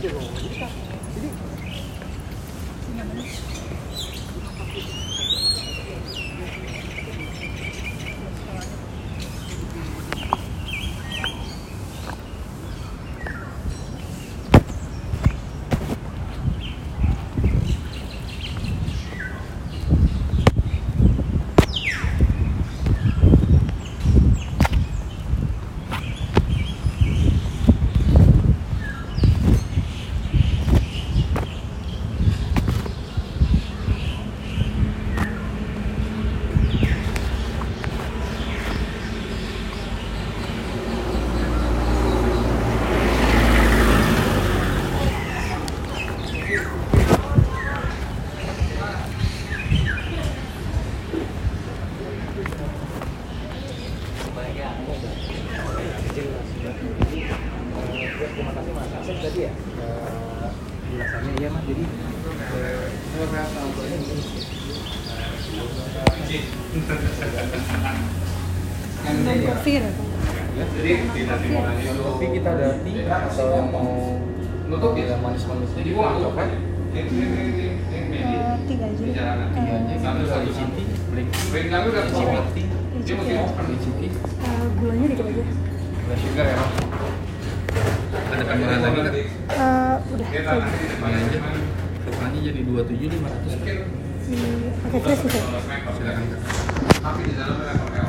Terima kasih Mas Asep tadi ya ulasannya ya Mas. Jadi kopi kita ada tea atau mau yang manis-manis jadi coklat? Tiga aja. Icing tea, black tea, Gulanya dikit aja. gula sugar ya Mas. Ada tambahan lagi nggak? Udah. Mana aja? Totalnya jadi 27.500. Pakai fresh bisa. Silakan Kak. Tapi di dalamnya pakai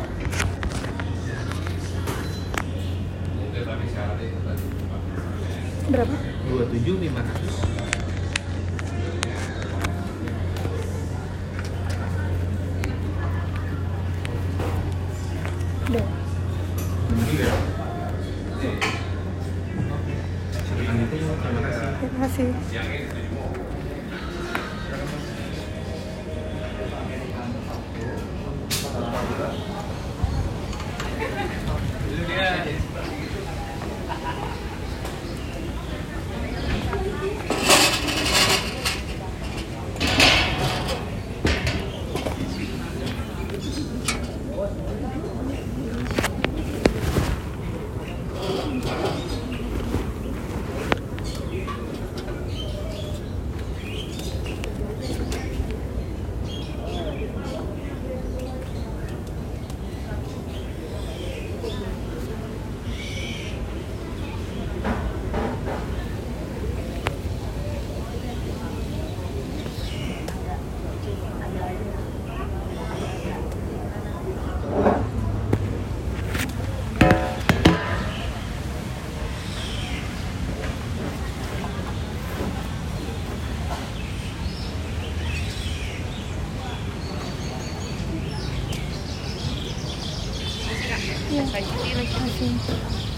Berapa? 27.500. Udah. Silakan itu, terima kasih. Terima kasih. Iya. Terima kasih.